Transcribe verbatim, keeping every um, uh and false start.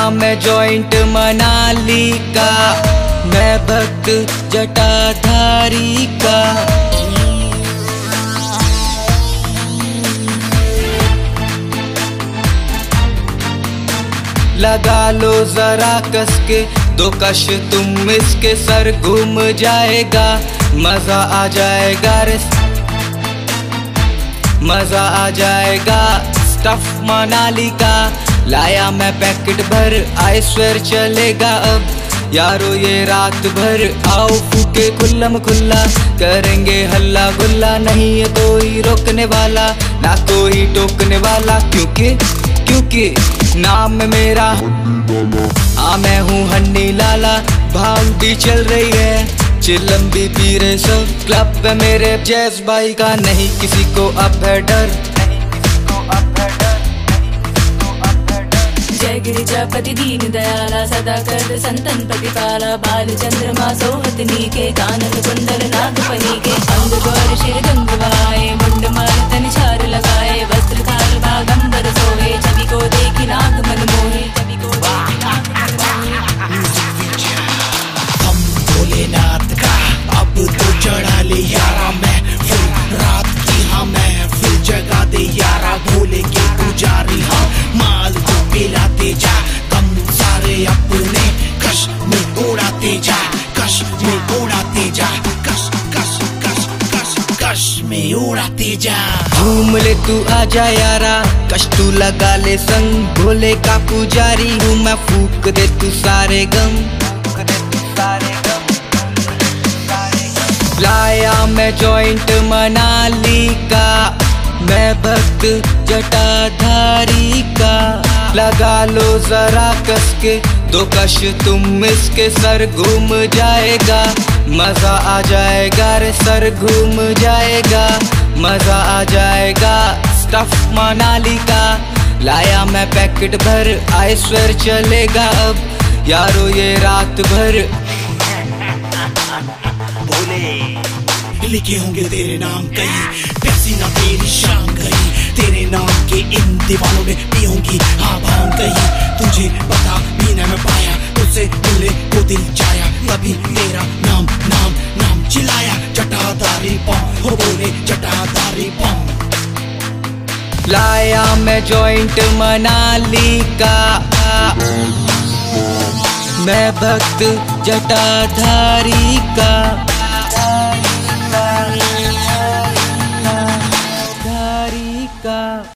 मैं जॉइंट मनाली का, मैं भक्त जटाधारी का। लगा लो जरा कस के दो कश तुम इसके, सर घूम जाएगा, मजा आ जाएगा रे, मजा आ जाएगा। स्टफ मनाली का लाया मैं पैकेट भर, आई स्वेर चलेगा अब यारो ये रात भर। आओ फूके खुल्लम खुल्ला, करेंगे हल्ला गुल्ला, नहीं है कोई रोकने वाला ना कोई टोकने वाला, क्योंकि क्योंकि नाम मेरा, हाँ मैं हूँ हन्नी लाला। भांग भी चल रही है, चिलम भी पी रहे सब, क्लब पे मेरे जैस भाई का नहीं किसी को अब है डर। जय गिरिजापति दीन दयाला, सदा कर संतन प्रतिपाला, बाल चंद्रमा सोहतनी के, कानन कुंडल नागफनी के, अंग गौर शिर गंगवाए, मुंड माल तन छार लगाए, वस्त्र थाल बागंबर सोहे, छवि को देखी नाग मन मोहे, छवि को देखी नाग मन मोहे। हम भोलेनाथ का अब तो चढ़ा ले यारा, मैं फिर रात की हाँ मैं फिर जगा दे यारा, भोले के पुजारी हाँ, माल को पिलाते जा, कम सारे अपने कश में उड़ाते जा, कश में उड़ाते जा, कश कश कश कश कश में उड़ाते जा। झूम ले तू आजा यारा, कश तू लगा ले संग, भोले का पुजारी हूँ मैं, फूक दे तू सारे गम, फूक दे तू सारे गम। लाया मैं जॉइंट मनाली का, मैं भक्त जटाधारी का। लगा लो जरा कस के दो कश तुम इसके, सर घूम जाएगा, मजा आ जाएगा रे, सर घूम जाएगा, मजा आ जाएगा। स्टफ मनाली का लाया मैं पैकेट भर, आई स्वेर चलेगा अब यारो ये रात भर। भोले लिखे होंगे तेरे नाम कई, प्यासी ना तेरी शाम गई, तेरे नाम के इन दीवानों में पी होंगी हाँ भांग गई। तुझे पता भी न मैं पाया, तुझसे मिलने को दिल चाया, तभी तेरा नाम नाम नाम चिल्लाया, जटाधारी पम हो बोले जटाधारी पम। लाया मैं जॉइंट मनाली का, मैं भक्त जटाधारी का।